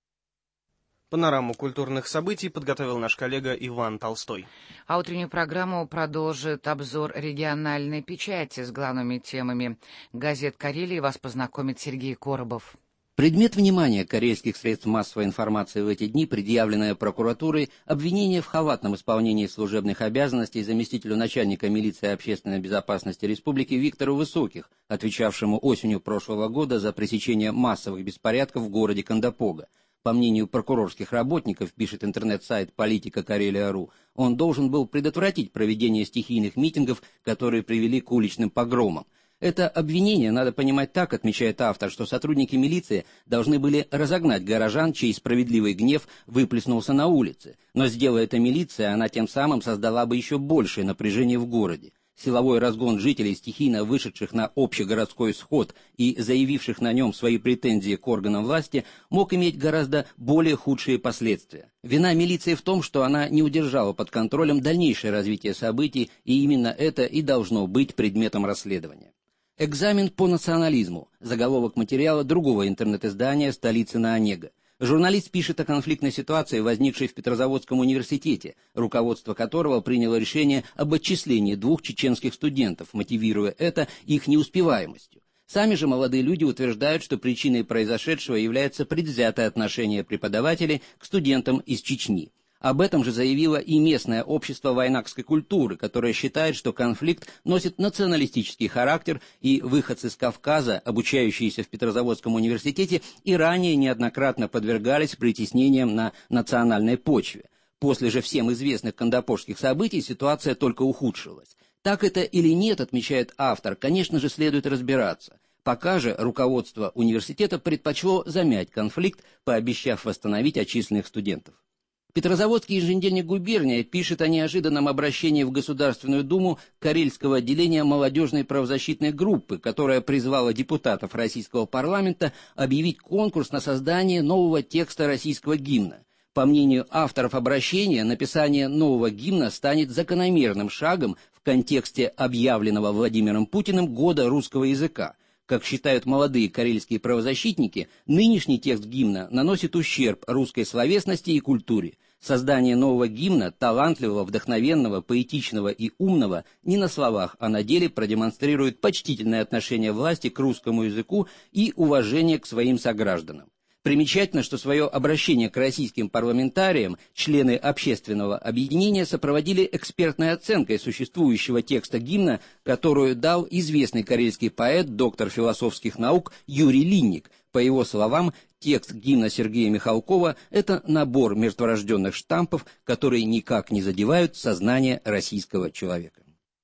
Панораму культурных событий подготовил наш коллега Иван Толстой. А утреннюю программу продолжит обзор региональной печати с главными темами газет Карелии. Вас познакомит Сергей Коробов. Предмет внимания карельских средств массовой информации в эти дни, предъявленное прокуратурой обвинение в халатном исполнении служебных обязанностей заместителю начальника милиции общественной безопасности республики Виктору Высоких, отвечавшему осенью прошлого года за пресечение массовых беспорядков в городе Кондопога. По мнению прокурорских работников, пишет интернет-сайт «Политика Карелия.ру», он должен был предотвратить проведение стихийных митингов, которые привели к уличным погромам. Это обвинение надо понимать так, отмечает автор, что сотрудники милиции должны были разогнать горожан, чей справедливый гнев выплеснулся на улице. Но сделая это милиция, она тем самым создала бы еще большее напряжение в городе. Силовой разгон жителей, стихийно вышедших на общегородской сход и заявивших на нем свои претензии к органам власти, мог иметь гораздо более худшие последствия. Вина милиции в том, что она не удержала под контролем дальнейшее развитие событий, и именно это и должно быть предметом расследования. «Экзамен по национализму» – заголовок материала другого интернет-издания «Столицы на Онего». Журналист пишет о конфликтной ситуации, возникшей в Петрозаводском университете, руководство которого приняло решение об отчислении 2 чеченских студентов, мотивируя это их неуспеваемостью. Сами же молодые люди утверждают, что причиной произошедшего является предвзятое отношение преподавателей к студентам из Чечни. Об этом же заявило и местное общество вайнакской культуры, которое считает, что конфликт носит националистический характер, и выходцы с Кавказа, обучающиеся в Петрозаводском университете, и ранее неоднократно подвергались притеснениям на национальной почве. После же всем известных кондопожских событий ситуация только ухудшилась. Так это или нет, отмечает автор, конечно же, следует разбираться. Пока же руководство университета предпочло замять конфликт, пообещав восстановить отчисленных студентов. Петрозаводский еженедельник «Губерния» пишет о неожиданном обращении в Государственную Думу Карельского отделения молодежной правозащитной группы, которая призвала депутатов российского парламента объявить конкурс на создание нового текста российского гимна. По мнению авторов обращения, написание нового гимна станет закономерным шагом в контексте объявленного Владимиром Путиным года русского языка. Как считают молодые карельские правозащитники, нынешний текст гимна наносит ущерб русской словесности и культуре. Создание нового гимна, талантливого, вдохновенного, поэтичного и умного, не на словах, а на деле продемонстрирует почтительное отношение власти к русскому языку и уважение к своим согражданам. Примечательно, что свое обращение к российским парламентариям члены общественного объединения сопроводили экспертной оценкой существующего текста гимна, которую дал известный карельский поэт, доктор философских наук Юрий Линник. По его словам, текст гимна Сергея Михалкова – это набор мертворожденных штампов, которые никак не задевают сознание российского человека.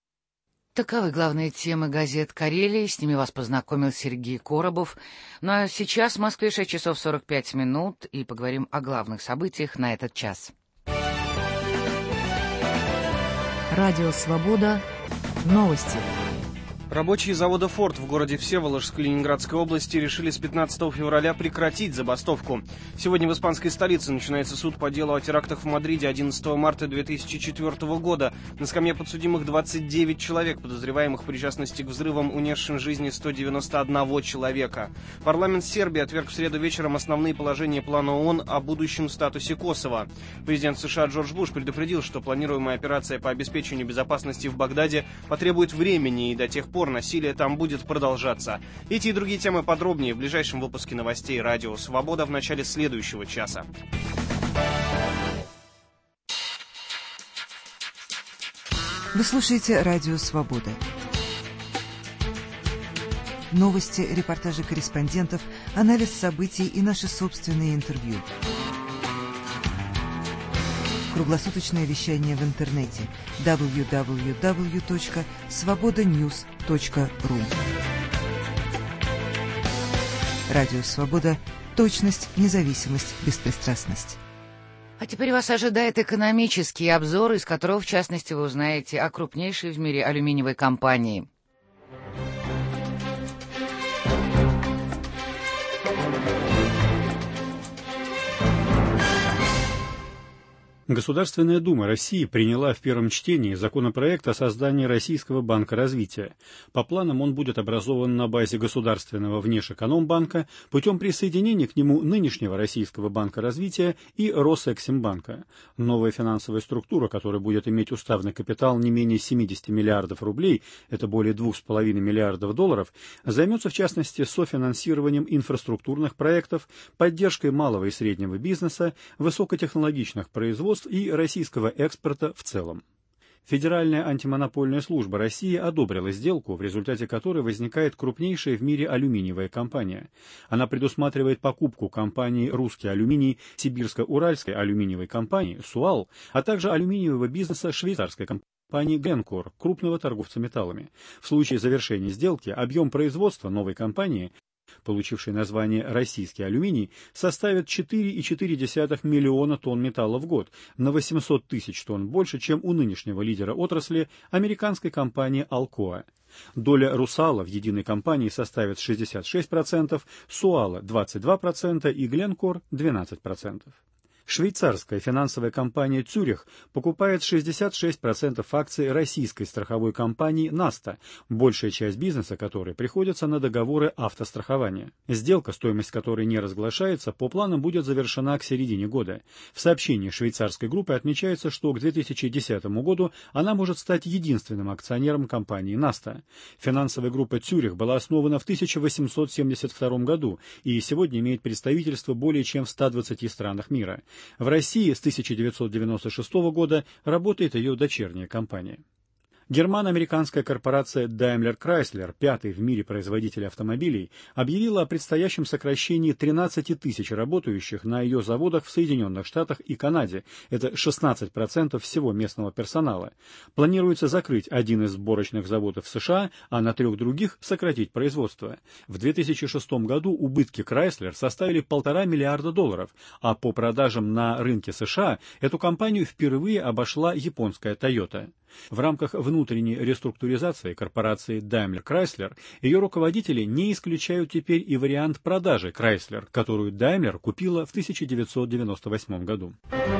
Таковы главные темы газет Карелии. С ними вас познакомил Сергей Коробов. Ну а сейчас в Москве 6 часов 45 минут, и поговорим о главных событиях на этот час. Радио «Свобода». Новости. Рабочие завода «Форд» в городе Всеволожск Ленинградской области решили с 15 февраля прекратить забастовку. Сегодня в испанской столице начинается суд по делу о терактах в Мадриде 11 марта 2004 года. На скамье подсудимых 29 человек, подозреваемых в причастности к взрывам, унесшим жизни 191 человека. Парламент Сербии отверг в среду вечером основные положения плана ООН о будущем статусе Косово. Президент США Джордж Буш предупредил, что планируемая операция по обеспечению безопасности в Багдаде потребует времени, и до тех пор насилие там будет продолжаться. Эти и другие темы подробнее в ближайшем выпуске новостей «Радио Свобода» в начале следующего часа. Вы слушаете «Радио Свобода». Новости, репортажи корреспондентов, анализ событий и наши собственные интервью. Круглосуточное вещание в интернете www.svobodanews.ru. Радио Свобода. Точность, независимость, беспристрастность. А теперь вас ожидает экономический обзор, из которого, в частности, вы узнаете о крупнейшей в мире алюминиевой компании. Государственная Дума России приняла в первом чтении законопроект о создании Российского банка развития. По планам он будет образован на базе Государственного Внешэкономбанка путем присоединения к нему нынешнего Российского банка развития и Росэксимбанка. Новая финансовая структура, которая будет иметь уставный капитал не менее 70 миллиардов рублей, это более 2,5 миллиардов долларов, займется в частности софинансированием инфраструктурных проектов, поддержкой малого и среднего бизнеса, высокотехнологичных производств и российского экспорта в целом. Федеральная антимонопольная служба России одобрила сделку, в результате которой возникает крупнейшая в мире алюминиевая компания. Она предусматривает покупку компании «Русский алюминий», Сибирско-Уральской алюминиевой компании «Суал», а также алюминиевого бизнеса швейцарской компании «Гленкор», крупного торговца металлами. В случае завершения сделки объем производства новой компании, получивший название «Российский алюминий», составит 4,4 миллиона тонн металла в год, на 800 тысяч тонн больше, чем у нынешнего лидера отрасли, американской компании «Алкоа». Доля «Русала» в единой компании составит 66%, «Суала» 22% и «Гленкор» 12%. Швейцарская финансовая компания «Цюрих» покупает 66% акций российской страховой компании «Наста», большая часть бизнеса которой приходится на договоры автострахования. Сделка, стоимость которой не разглашается, по планам будет завершена к середине года. В сообщении швейцарской группы отмечается, что к 2010 году она может стать единственным акционером компании «Наста». Финансовая группа «Цюрих» была основана в 1872 году и сегодня имеет представительство более чем в 120 странах мира. В России с 1996 года работает ее дочерняя компания. Германо-американская корпорация Daimler Chrysler, пятый в мире производитель автомобилей, объявила о предстоящем сокращении 13 тысяч работающих на ее заводах в Соединенных Штатах и Канаде. Это 16% всего местного персонала. Планируется закрыть один из сборочных заводов в США, а на 3 других сократить производство. В 2006 году убытки Chrysler составили $1,5 миллиарда, а по продажам на рынке США эту компанию впервые обошла японская Toyota. В рамках внутренней реструктуризации корпорации Daimler Chrysler ее руководители не исключают теперь и вариант продажи Chrysler, которую Daimler купила в 1998 году.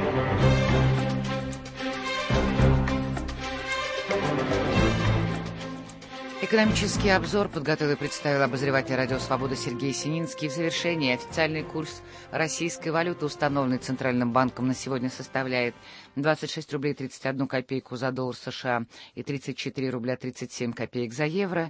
Экономический обзор подготовил и представил обозреватель «Радио Свобода» Сергей Сининский. В завершении официальный курс российской валюты, установленный Центральным банком, на сегодня составляет 26 рублей 31 копейку за доллар США и 34 рубля 37 копеек за евро.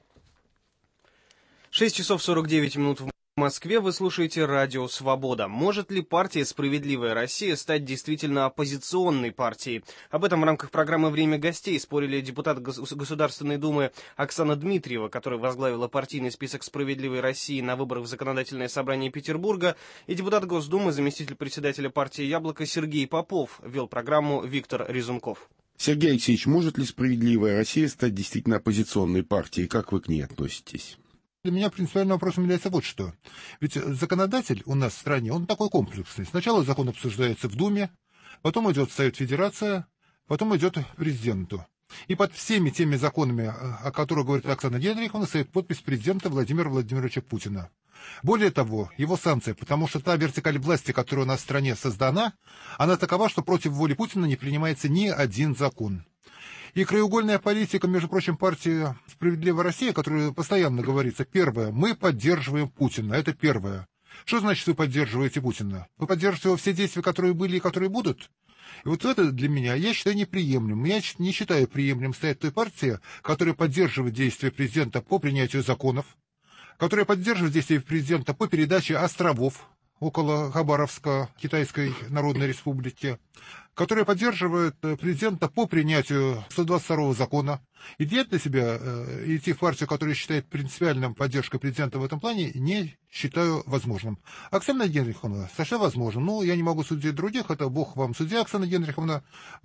6 часов 49 минут в Москве. Вы слушаете «Радио Свобода». Может ли партия «Справедливая Россия» стать действительно оппозиционной партией? Об этом в рамках программы «Время гостей» спорили депутат Государственной Думы Оксана Дмитриева, которая возглавила партийный список «Справедливой России» на выборах в Законодательное собрание Петербурга, и депутат Госдумы, заместитель председателя партии «Яблоко» Сергей Попов. Вел программу Виктор Резунков. Сергей Алексеевич, может ли «Справедливая Россия» стать действительно оппозиционной партией? Как вы к ней относитесь? Для меня принципиальным вопросом является вот что. Ведь законодатель у нас в стране, он такой комплексный. Сначала закон обсуждается в Думе, потом идет Совет Федерации, потом идет президенту. И под всеми теми законами, о которых говорит Оксана Генриховна, стоит подпись президента Владимира Владимировича Путина. Более того, его санкция, потому что та вертикаль власти, которая у нас в стране создана, она такова, что против воли Путина не принимается ни один закон. И краеугольная политика, между прочим, партии «Справедливая Россия», которая постоянно говорится, первое, мы поддерживаем Путина, это первое. Что значит вы поддерживаете Путина? Вы поддерживаете его все действия, которые были и которые будут? И вот это для меня, я считаю, неприемлемым. Я не считаю приемлемым стоять той партии, которая поддерживает действия президента по принятию законов, которая поддерживает действия президента по передаче островов около Хабаровска, Китайской Народной Республики, которая поддерживает президента по принятию 122-го закона. И взять на себя идти в партию, которая считает принципиальным поддержкой президента в этом плане, не считаю возможным. Оксана Генриховна, совершенно возможно. Ну, я не могу судить других, это Бог вам судья, Оксана Генриховна,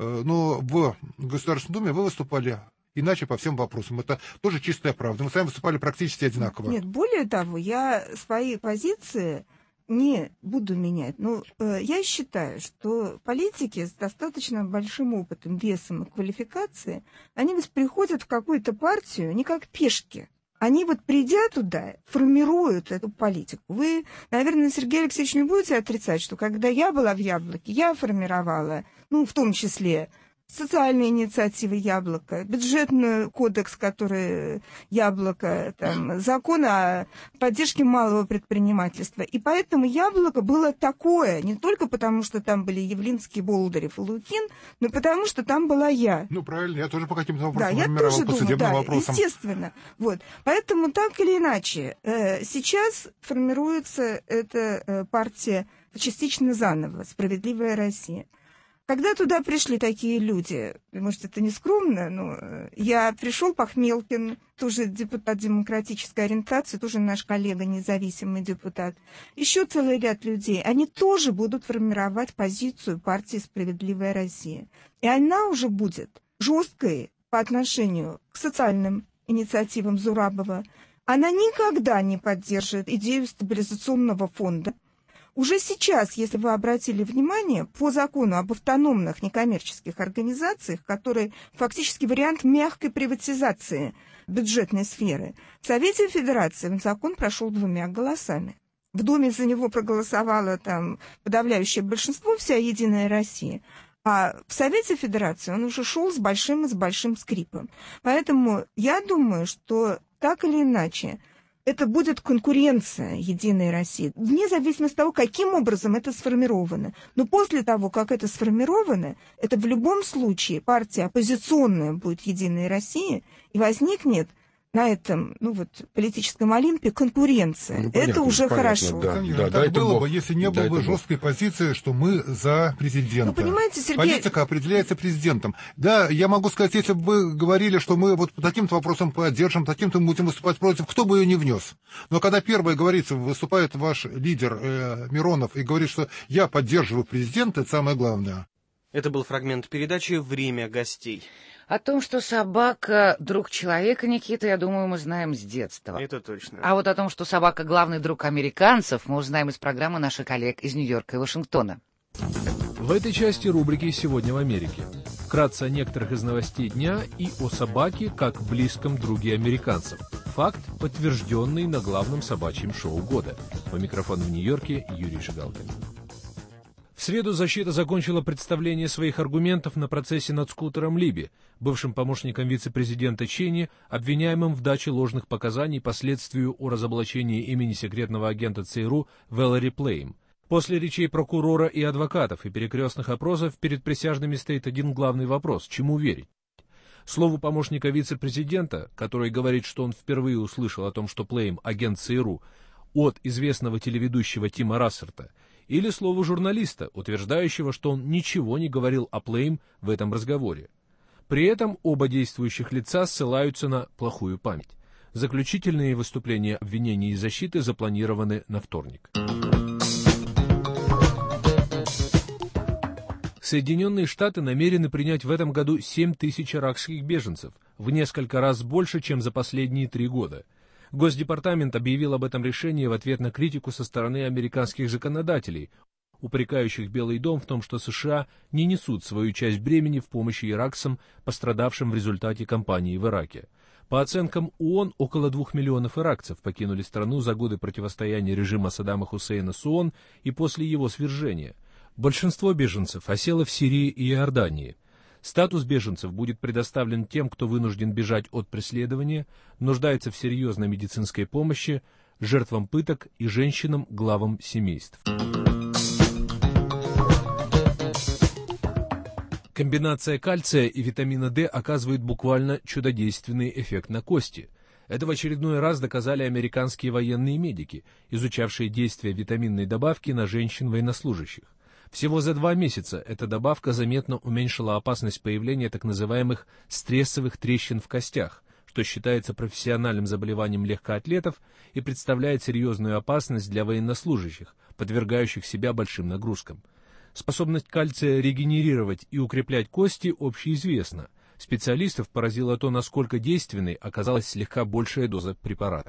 но в Государственной Думе вы выступали иначе по всем вопросам. Это тоже чистая правда. Мы с вами выступали практически одинаково. Нет, более того, я свои позиции не буду менять. Но я считаю, что политики с достаточно большим опытом, весом и квалификацией, они приходят в какую-то партию не как пешки. Они вот, придя туда, формируют эту политику. Вы, наверное, Сергей Алексеевич, не будете отрицать, что когда я была в «Яблоке», я формировала, ну, в том числе, социальные инициативы «Яблоко», бюджетный кодекс, который «Яблоко», там, закон о поддержке малого предпринимательства. И поэтому «Яблоко» было такое, не только потому, что там были Явлинский, Болдырев и Лукин, но потому, что там была я. Ну, правильно, я тоже по каким-то вопросам формировала, по судебным вопросам. Естественно. Вот. Поэтому так или иначе, сейчас формируется эта партия частично заново, «Справедливая Россия». Когда туда пришли такие люди, может, это не скромно, но пришел Пахмелкин, тоже депутат демократической ориентации, тоже наш коллега, независимый депутат. Еще целый ряд людей, они тоже будут формировать позицию партии «Справедливая Россия». И она уже будет жесткой по отношению к социальным инициативам Зурабова. Она никогда не поддержит идею стабилизационного фонда. Уже сейчас, если вы обратили внимание, по закону об автономных некоммерческих организациях, который фактически вариант мягкой приватизации бюджетной сферы, в Совете Федерации закон прошел 2 голосами. В Думе за него проголосовало там подавляющее большинство, вся «Единая Россия». А в Совете Федерации он уже шел с большим скрипом. Поэтому я думаю, что так или иначе это будет конкуренция «Единой России», вне зависимости от того, каким образом это сформировано. Но после того, как это сформировано, это в любом случае партия оппозиционная будет «Единой России», и возникнет на этом, политическом Олимпе конкуренция. Это уже хорошо. Да, так было бы, если не было бы жесткой позиции, что мы за президента. Ну, понимаете, Сергей... Политика определяется президентом. Да, я могу сказать, если бы вы говорили, что мы вот по таким-то вопросам поддержим, таким-то мы будем выступать против, кто бы ее не внес. Но когда первое говорится, выступает ваш лидер Миронов и говорит, что я поддерживаю президента, это самое главное. Это был фрагмент передачи «Время гостей». О том, что собака — друг человека, Никита, я думаю, мы знаем с детства. Это точно. А вот о том, что собака — главный друг американцев, мы узнаем из программы наших коллег из Нью-Йорка и Вашингтона. В этой части рубрики «Сегодня в Америке». Вкратце о некоторых из новостей дня и о собаке как близком друге американцев. Факт, подтвержденный на главном собачьем шоу года. По микрофону в Нью-Йорке Юрий Шигалкин. В среду защита закончила представление своих аргументов на процессе над Скутером Либи, бывшим помощником вице-президента Чейни, обвиняемым в даче ложных показаний по следствию о разоблачении имени секретного агента ЦРУ Валери Плейм. После речей прокурора и адвокатов и перекрестных опросов перед присяжными стоит один главный вопрос – чему верить? Слову помощника вице-президента, который говорит, что он впервые услышал о том, что Плейм – агент ЦРУ, от известного телеведущего Тима Рассерта, или слову журналиста, утверждающего, что он ничего не говорил о Плейм в этом разговоре. При этом оба действующих лица ссылаются на плохую память. Заключительные выступления обвинений и защиты запланированы на вторник. Соединенные Штаты намерены принять в этом году 7 тысяч иракских беженцев, в несколько раз больше, чем за последние 3 года. Госдепартамент объявил об этом решении в ответ на критику со стороны американских законодателей, упрекающих Белый дом в том, что США не несут свою часть бремени в помощи иракцам, пострадавшим в результате кампании в Ираке. По оценкам ООН, около 2 миллионов иракцев покинули страну за годы противостояния режима Саддама Хусейна с ООН и после его свержения. Большинство беженцев осело в Сирии и Иордании. Статус беженцев будет предоставлен тем, кто вынужден бежать от преследования, нуждается в серьезной медицинской помощи, жертвам пыток и женщинам, главам семейств. Комбинация кальция и витамина D оказывает буквально чудодейственный эффект на кости. Это в очередной раз доказали американские военные медики, изучавшие действие витаминной добавки на женщин-военнослужащих. Всего за 2 месяца эта добавка заметно уменьшила опасность появления так называемых стрессовых трещин в костях, что считается профессиональным заболеванием легкоатлетов и представляет серьезную опасность для военнослужащих, подвергающих себя большим нагрузкам. Способность кальция регенерировать и укреплять кости общеизвестна. Специалистов поразило то, насколько действенной оказалась слегка большая доза препарата.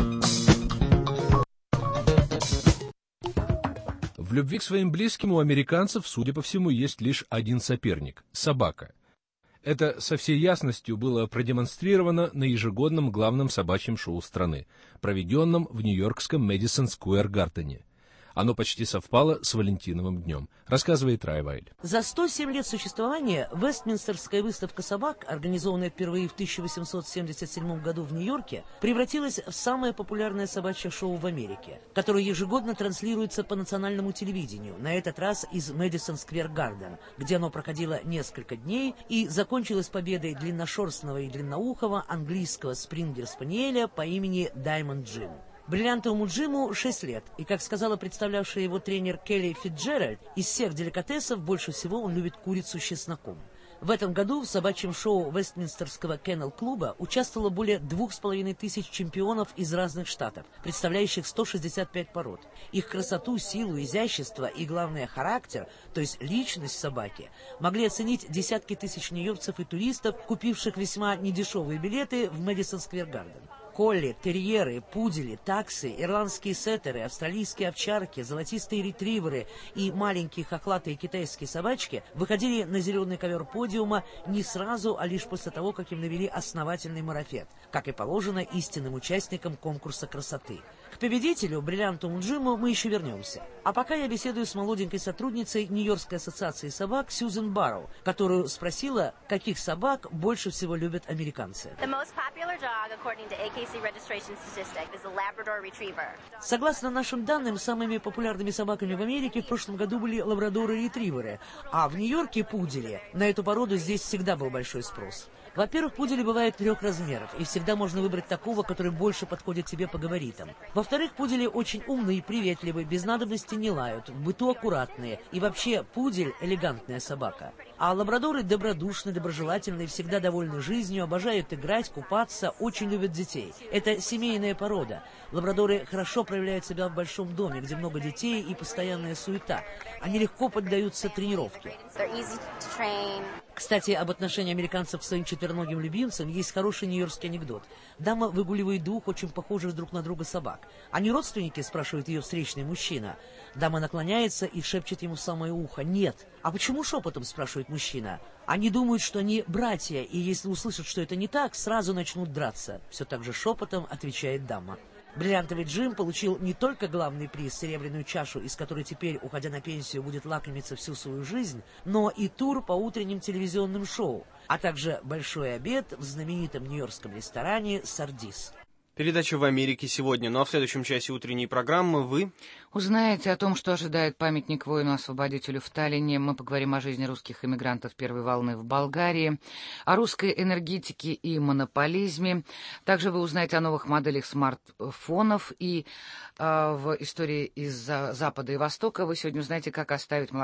В любви к своим близким у американцев, судя по всему, есть лишь один соперник – собака. Это со всей ясностью было продемонстрировано на ежегодном главном собачьем шоу страны, проведенном в нью-йоркском Мэдисон Сквер Гардене. Оно почти совпало с Валентиновым днем, рассказывает Райвайль. За 107 лет существования Вестминстерская выставка собак, организованная впервые в 1877 году в Нью-Йорке, превратилась в самое популярное собачье шоу в Америке, которое ежегодно транслируется по национальному телевидению, на этот раз из Мэдисон Сквер Гарден, где оно проходило несколько дней и закончилось победой длинношерстного и длинноухого английского спрингер-спаниеля по имени Даймонд Джим. Бриллиантовому Джиму 6 лет, и, как сказала представлявшая его тренер Келли Фитджеральд, из всех деликатесов больше всего он любит курицу с чесноком. В этом году в собачьем шоу Вестминстерского Кеннел-клуба участвовало более 2500 чемпионов из разных штатов, представляющих 165 пород. Их красоту, силу, изящество и, главное, характер, то есть личность собаки, могли оценить десятки тысяч нью-йоркцев и туристов, купивших весьма недешевые билеты в Мэдисон Сквер Гарден. Колли, терьеры, пудели, таксы, ирландские сеттеры, австралийские овчарки, золотистые ретриверы и маленькие хохлатые китайские собачки выходили на зеленый ковер подиума не сразу, а лишь после того, как им навели основательный марафет, как и положено истинным участникам конкурса красоты. К победителю, бриллиантовому Джиму, мы еще вернемся. А пока я беседую с молоденькой сотрудницей Нью-Йоркской ассоциации собак Сьюзен Барроу, которую спросила, каких собак больше всего любят американцы. Согласно нашим данным, самыми популярными собаками в Америке в прошлом году были лабрадоры-ретриверы, а в Нью-Йорке пудели. На эту породу здесь всегда был большой спрос. Во-первых, пудели бывают 3 размеров, и всегда можно выбрать такого, который больше подходит тебе по габаритам. Во-вторых, пудели очень умные и приветливые, без надобности не лают, в быту аккуратные, и вообще пудель – элегантная собака. А лабрадоры добродушны, доброжелательны, всегда довольны жизнью, обожают играть, купаться, очень любят детей. Это семейная порода. Лабрадоры хорошо проявляют себя в большом доме, где много детей и постоянная суета. Они легко поддаются тренировке. Кстати, об отношении американцев к своим четвероногим любимцам есть хороший нью-йоркский анекдот. Дама выгуливает 2 очень похожих друг на друга собак. «Они родственники?» – спрашивает ее встречный мужчина. Дама наклоняется и шепчет ему в самое ухо: «Нет». «А почему шепотом?» – спрашивает мужчина. «Они думают, что они братья, и если услышат, что это не так, сразу начнут драться». Все так же шепотом отвечает дама. Бриллиантовый Джим получил не только главный приз, серебряную чашу, из которой теперь, уходя на пенсию, будет лакомиться всю свою жизнь, но и тур по утренним телевизионным шоу, а также большой обед в знаменитом нью-йоркском ресторане «Сардис». Передача «В Америке сегодня», ну а в следующем часе утренней программы вы узнаете о том, что ожидает памятник воину-освободителю в Таллине. Мы поговорим о жизни русских эмигрантов первой волны в Болгарии, о русской энергетике и монополизме. Также вы узнаете о новых моделях смартфонов и в истории из Запада и Востока вы сегодня узнаете, как оставить